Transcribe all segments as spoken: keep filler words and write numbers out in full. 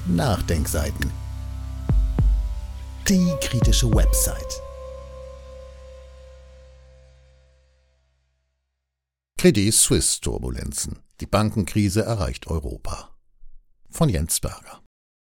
Nachdenkseiten. Die kritische Website. Credit Suisse Turbulenzen. Die Bankenkrise erreicht Europa. Von Jens Berger.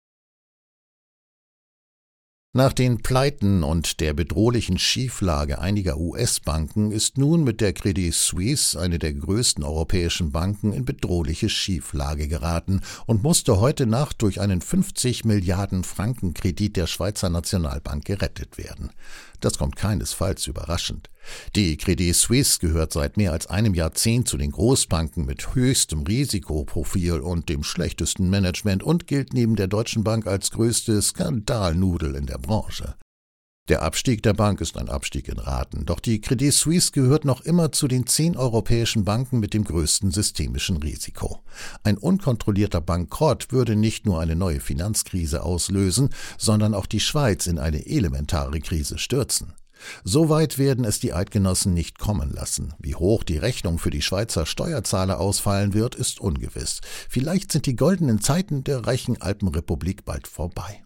Nach den Pleiten und der bedrohlichen Schieflage einiger U S-Banken ist nun mit der Credit Suisse, eine der größten europäischen Banken, in bedrohliche Schieflage geraten und musste heute Nacht durch einen fünfzig Milliarden Franken Kredit der Schweizer Nationalbank gerettet werden. Das kommt keinesfalls überraschend. Die Credit Suisse gehört seit mehr als einem Jahrzehnt zu den Großbanken mit höchstem Risikoprofil und dem schlechtesten Management und gilt neben der Deutschen Bank als größte Skandalnudel in der Branche. Der Abstieg der Bank ist ein Abstieg in Raten, doch die Credit Suisse gehört noch immer zu den zehn europäischen Banken mit dem größten systemischen Risiko. Ein unkontrollierter Bankrott würde nicht nur eine neue Finanzkrise auslösen, sondern auch die Schweiz in eine elementare Krise stürzen. So weit werden es die Eidgenossen nicht kommen lassen. Wie hoch die Rechnung für die Schweizer Steuerzahler ausfallen wird, ist ungewiss. Vielleicht sind die goldenen Zeiten der reichen Alpenrepublik bald vorbei.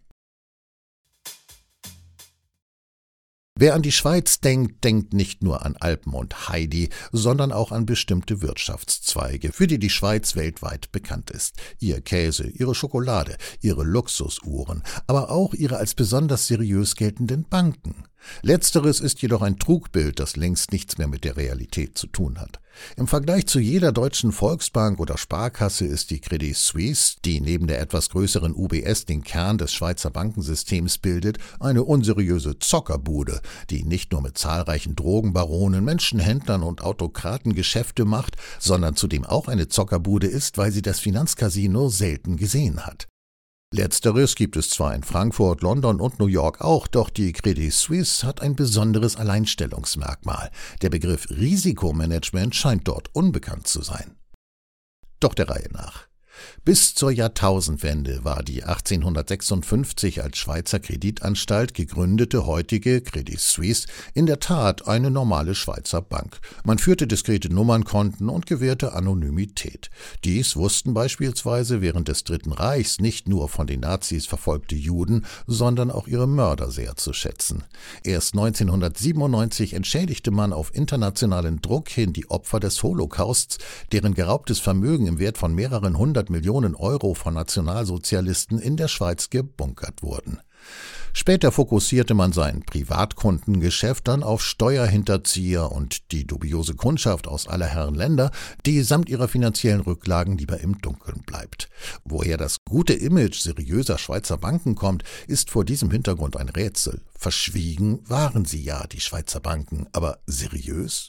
Wer an die Schweiz denkt, denkt nicht nur an Alpen und Heidi, sondern auch an bestimmte Wirtschaftszweige, für die die Schweiz weltweit bekannt ist. Ihr Käse, ihre Schokolade, ihre Luxusuhren, aber auch ihre als besonders seriös geltenden Banken. Letzteres ist jedoch ein Trugbild, das längst nichts mehr mit der Realität zu tun hat. Im Vergleich zu jeder deutschen Volksbank oder Sparkasse ist die Credit Suisse, die neben der etwas größeren U B S den Kern des Schweizer Bankensystems bildet, eine unseriöse Zockerbude, die nicht nur mit zahlreichen Drogenbaronen, Menschenhändlern und Autokraten Geschäfte macht, sondern zudem auch eine Zockerbude ist, weil sie das Finanzcasino selten gesehen hat. Letzteres gibt es zwar in Frankfurt, London und New York auch, doch die Credit Suisse hat ein besonderes Alleinstellungsmerkmal. Der Begriff Risikomanagement scheint dort unbekannt zu sein. Doch der Reihe nach. Bis zur Jahrtausendwende war die achtzehnhundertsechsundfünfzig als Schweizer Kreditanstalt gegründete heutige Credit Suisse in der Tat eine normale Schweizer Bank. Man führte diskrete Nummernkonten und gewährte Anonymität. Dies wussten beispielsweise während des Dritten Reichs nicht nur von den Nazis verfolgte Juden, sondern auch ihre Mörder sehr zu schätzen. Erst neunzehnhundertsiebenundneunzig entschädigte man auf internationalen Druck hin die Opfer des Holocausts, deren geraubtes Vermögen im Wert von mehreren hundert Millionen Euro von Nationalsozialisten in der Schweiz gebunkert wurden. Später fokussierte man sein Privatkundengeschäft dann auf Steuerhinterzieher und die dubiose Kundschaft aus aller Herren Länder, die samt ihrer finanziellen Rücklagen lieber im Dunkeln bleibt. Woher das gute Image seriöser Schweizer Banken kommt, ist vor diesem Hintergrund ein Rätsel. Verschwiegen waren sie ja, die Schweizer Banken, aber seriös?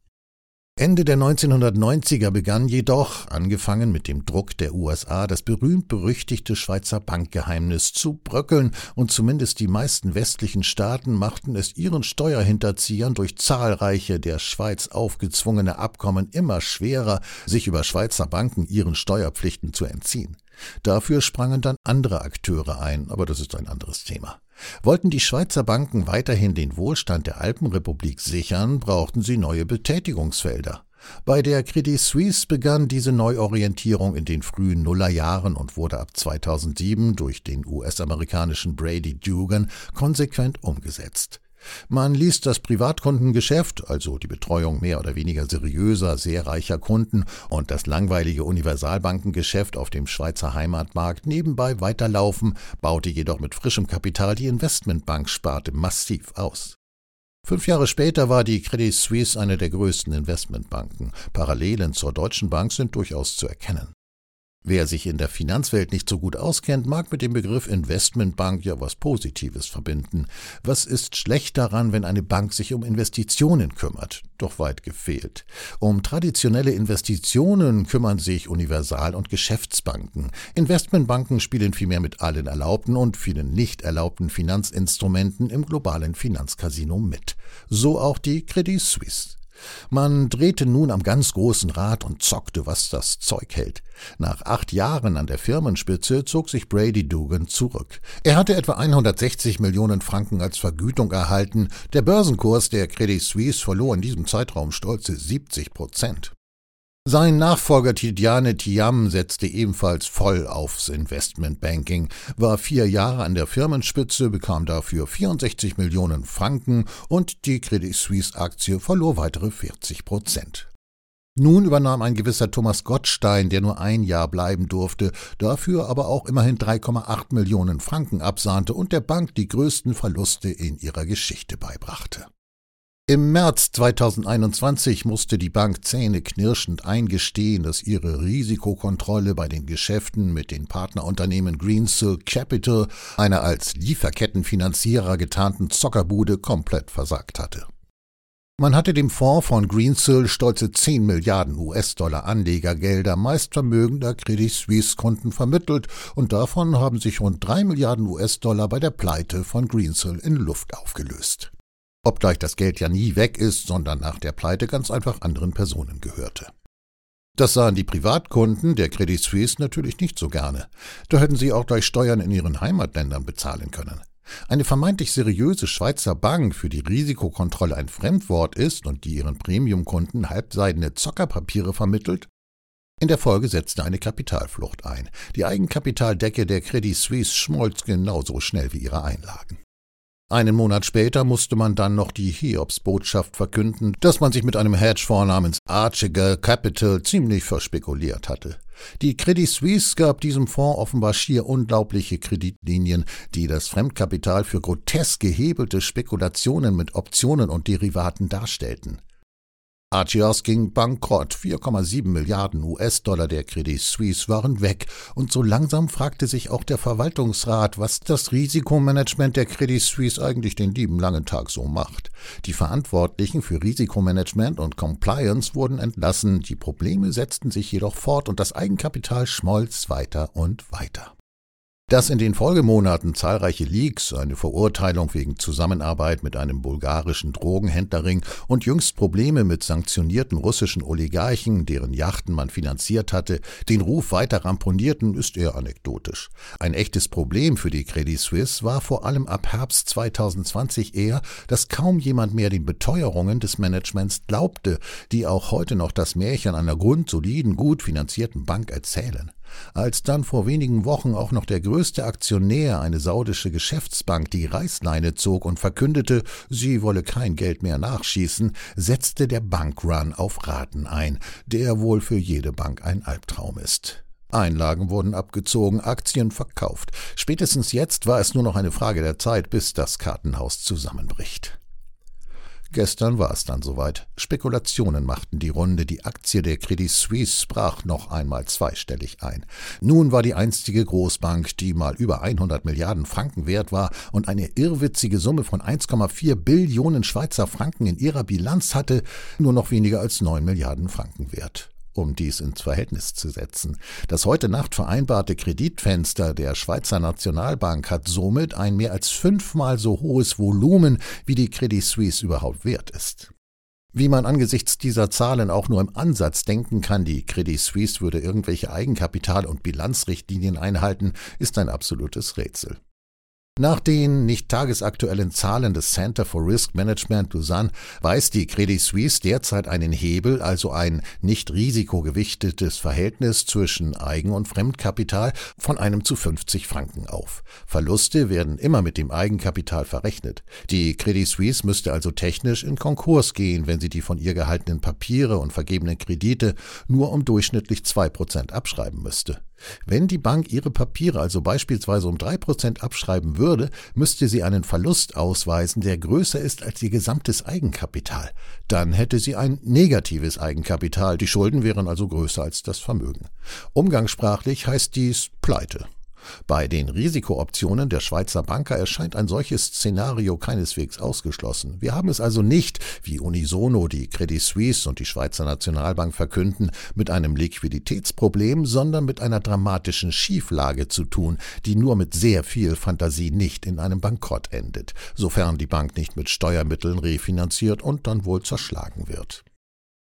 Ende der neunzehnhundertneunziger begann jedoch, angefangen mit dem Druck der U S A, das berühmt-berüchtigte Schweizer Bankgeheimnis zu bröckeln und zumindest die meisten westlichen Staaten machten es ihren Steuerhinterziehern durch zahlreiche der Schweiz aufgezwungene Abkommen immer schwerer, sich über Schweizer Banken ihren Steuerpflichten zu entziehen. Dafür sprangen dann andere Akteure ein, aber das ist ein anderes Thema. Wollten die Schweizer Banken weiterhin den Wohlstand der Alpenrepublik sichern, brauchten sie neue Betätigungsfelder. Bei der Credit Suisse begann diese Neuorientierung in den frühen Nullerjahren und wurde ab zweitausendsieben durch den U S-amerikanischen Brady Dugan konsequent umgesetzt. Man ließ das Privatkundengeschäft, also die Betreuung mehr oder weniger seriöser, sehr reicher Kunden und das langweilige Universalbankengeschäft auf dem Schweizer Heimatmarkt nebenbei weiterlaufen, baute jedoch mit frischem Kapital die Investmentbanksparte massiv aus. Fünf Jahre später war die Credit Suisse eine der größten Investmentbanken. Parallelen zur Deutschen Bank sind durchaus zu erkennen. Wer sich in der Finanzwelt nicht so gut auskennt, mag mit dem Begriff Investmentbank ja was Positives verbinden. Was ist schlecht daran, wenn eine Bank sich um Investitionen kümmert? Doch weit gefehlt. Um traditionelle Investitionen kümmern sich Universal- und Geschäftsbanken. Investmentbanken spielen vielmehr mit allen erlaubten und vielen nicht erlaubten Finanzinstrumenten im globalen Finanzcasino mit. So auch die Credit Suisse. Man drehte nun am ganz großen Rad und zockte, was das Zeug hält. Nach acht Jahren an der Firmenspitze zog sich Brady Dugan zurück. Er hatte etwa hundertsechzig Millionen Franken als Vergütung erhalten. Der Börsenkurs der Credit Suisse verlor in diesem Zeitraum stolze siebzig Prozent. Sein Nachfolger Tidjane Thiam setzte ebenfalls voll aufs Investmentbanking, war vier Jahre an der Firmenspitze, bekam dafür vierundsechzig Millionen Franken und die Credit Suisse-Aktie verlor weitere vierzig Prozent. Nun übernahm ein gewisser Thomas Gottstein, der nur ein Jahr bleiben durfte, dafür aber auch immerhin drei Komma acht Millionen Franken absahnte und der Bank die größten Verluste in ihrer Geschichte beibrachte. Im März zweitausendeinundzwanzig musste die Bank zähneknirschend eingestehen, dass ihre Risikokontrolle bei den Geschäften mit den Partnerunternehmen Greensill Capital, einer als Lieferkettenfinanzierer getarnten Zockerbude, komplett versagt hatte. Man hatte dem Fonds von Greensill stolze zehn Milliarden U S-Dollar Anlegergelder meist vermögender Credit Suisse-Kunden vermittelt und davon haben sich rund drei Milliarden U S-Dollar bei der Pleite von Greensill in Luft aufgelöst. Obgleich das Geld ja nie weg ist, sondern nach der Pleite ganz einfach anderen Personen gehörte. Das sahen die Privatkunden der Credit Suisse natürlich nicht so gerne. Da hätten sie auch gleich Steuern in ihren Heimatländern bezahlen können. Eine vermeintlich seriöse Schweizer Bank, für die Risikokontrolle ein Fremdwort ist und die ihren Premiumkunden halbseidene Zockerpapiere vermittelt? In der Folge setzte eine Kapitalflucht ein. Die Eigenkapitaldecke der Credit Suisse schmolz genauso schnell wie ihre Einlagen. Einen Monat später musste man dann noch die Hiobsbotschaft verkünden, dass man sich mit einem Hedgefonds namens Archiger Capital ziemlich verspekuliert hatte. Die Credit Suisse gab diesem Fonds offenbar schier unglaubliche Kreditlinien, die das Fremdkapital für grotesk gehebelte Spekulationen mit Optionen und Derivaten darstellten. Archios ging bankrott, vier Komma sieben Milliarden U S-Dollar der Credit Suisse waren weg und so langsam fragte sich auch der Verwaltungsrat, was das Risikomanagement der Credit Suisse eigentlich den lieben langen Tag so macht. Die Verantwortlichen für Risikomanagement und Compliance wurden entlassen, die Probleme setzten sich jedoch fort und das Eigenkapital schmolz weiter und weiter. Dass in den Folgemonaten zahlreiche Leaks, eine Verurteilung wegen Zusammenarbeit mit einem bulgarischen Drogenhändlerring und jüngst Probleme mit sanktionierten russischen Oligarchen, deren Yachten man finanziert hatte, den Ruf weiter ramponierten, ist eher anekdotisch. Ein echtes Problem für die Credit Suisse war vor allem ab Herbst zweitausendzwanzig eher, dass kaum jemand mehr den Beteuerungen des Managements glaubte, die auch heute noch das Märchen einer grundsoliden, gut finanzierten Bank erzählen. Als dann vor wenigen Wochen auch noch der größte Aktionär, eine saudische Geschäftsbank, die Reißleine zog und verkündete, sie wolle kein Geld mehr nachschießen, setzte der Bankrun auf Raten ein, der wohl für jede Bank ein Albtraum ist. Einlagen wurden abgezogen, Aktien verkauft. Spätestens jetzt war es nur noch eine Frage der Zeit, bis das Kartenhaus zusammenbricht. Gestern war es dann soweit. Spekulationen machten die Runde, die Aktie der Credit Suisse brach noch einmal zweistellig ein. Nun war die einstige Großbank, die mal über hundert Milliarden Franken wert war und eine irrwitzige Summe von eins Komma vier Billionen Schweizer Franken in ihrer Bilanz hatte, nur noch weniger als neun Milliarden Franken wert. Um dies ins Verhältnis zu setzen. Das heute Nacht vereinbarte Kreditfenster der Schweizer Nationalbank hat somit ein mehr als fünfmal so hohes Volumen, wie die Credit Suisse überhaupt wert ist. Wie man angesichts dieser Zahlen auch nur im Ansatz denken kann, die Credit Suisse würde irgendwelche Eigenkapital- und Bilanzrichtlinien einhalten, ist ein absolutes Rätsel. Nach den nicht tagesaktuellen Zahlen des Center for Risk Management Lausanne weist die Credit Suisse derzeit einen Hebel, also ein nicht risikogewichtetes Verhältnis zwischen Eigen- und Fremdkapital von einem zu fünfzig Franken auf. Verluste werden immer mit dem Eigenkapital verrechnet. Die Credit Suisse müsste also technisch in Konkurs gehen, wenn sie die von ihr gehaltenen Papiere und vergebenen Kredite nur um durchschnittlich zwei Prozent abschreiben müsste. Wenn die Bank ihre Papiere also beispielsweise um drei Prozent abschreiben würde, müsste sie einen Verlust ausweisen, der größer ist als ihr gesamtes Eigenkapital. Dann hätte sie ein negatives Eigenkapital, die Schulden wären also größer als das Vermögen. Umgangssprachlich heißt dies Pleite. Bei den Risikooptionen der Schweizer Banker erscheint ein solches Szenario keineswegs ausgeschlossen. Wir haben es also nicht, wie unisono die Credit Suisse und die Schweizer Nationalbank verkünden, mit einem Liquiditätsproblem, sondern mit einer dramatischen Schieflage zu tun, die nur mit sehr viel Fantasie nicht in einem Bankrott endet, sofern die Bank nicht mit Steuermitteln refinanziert und dann wohl zerschlagen wird.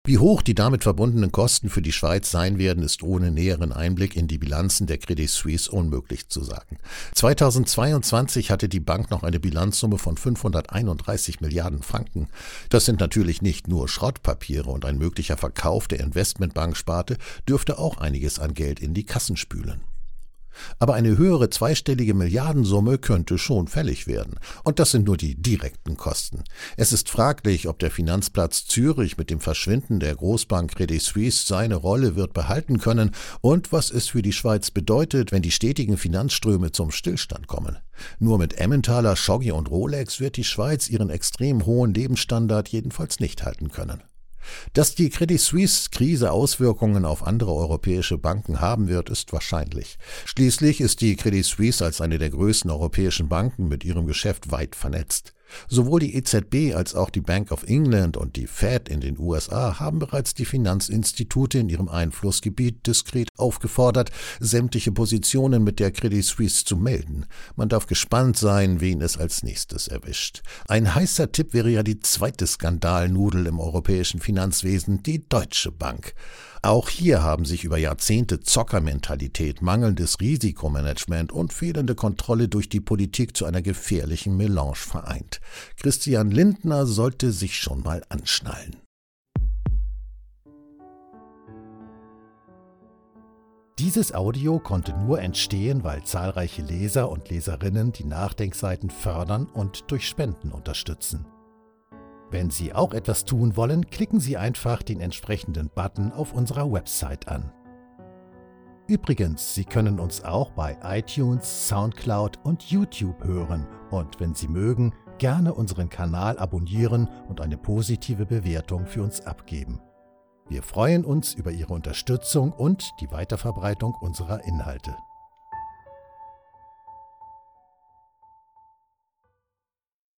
Wie hoch die damit verbundenen Kosten für die Schweiz sein werden, ist ohne näheren Einblick in die Bilanzen der Credit Suisse unmöglich zu sagen. zweitausendzweiundzwanzig hatte die Bank noch eine Bilanzsumme von fünfhunderteinunddreißig Milliarden Franken. Das sind natürlich nicht nur Schrottpapiere, und ein möglicher Verkauf der Investmentbanksparte dürfte auch einiges an Geld in die Kassen spülen. Aber eine höhere zweistellige Milliardensumme könnte schon fällig werden. Und das sind nur die direkten Kosten. Es ist fraglich, ob der Finanzplatz Zürich mit dem Verschwinden der Großbank Credit Suisse seine Rolle wird behalten können und was es für die Schweiz bedeutet, wenn die stetigen Finanzströme zum Stillstand kommen. Nur mit Emmentaler, Schoggi und Rolex wird die Schweiz ihren extrem hohen Lebensstandard jedenfalls nicht halten können. Dass die Credit Suisse-Krise Auswirkungen auf andere europäische Banken haben wird, ist wahrscheinlich. Schließlich ist die Credit Suisse als eine der größten europäischen Banken mit ihrem Geschäft weit vernetzt. Sowohl die E Z B als auch die Bank of England und die Fed in den U S A haben bereits die Finanzinstitute in ihrem Einflussgebiet diskret aufgefordert, sämtliche Positionen mit der Credit Suisse zu melden. Man darf gespannt sein, wen es als nächstes erwischt. Ein heißer Tipp wäre ja die zweite Skandalnudel im europäischen Finanzwesen, die Deutsche Bank. Auch hier haben sich über Jahrzehnte Zockermentalität, mangelndes Risikomanagement und fehlende Kontrolle durch die Politik zu einer gefährlichen Melange vereint. Christian Lindner sollte sich schon mal anschnallen. Dieses Audio konnte nur entstehen, weil zahlreiche Leser und Leserinnen die Nachdenkseiten fördern und durch Spenden unterstützen. Wenn Sie auch etwas tun wollen, klicken Sie einfach den entsprechenden Button auf unserer Website an. Übrigens, Sie können uns auch bei iTunes, Soundcloud und YouTube hören und wenn Sie mögen, gerne unseren Kanal abonnieren und eine positive Bewertung für uns abgeben. Wir freuen uns über Ihre Unterstützung und die Weiterverbreitung unserer Inhalte.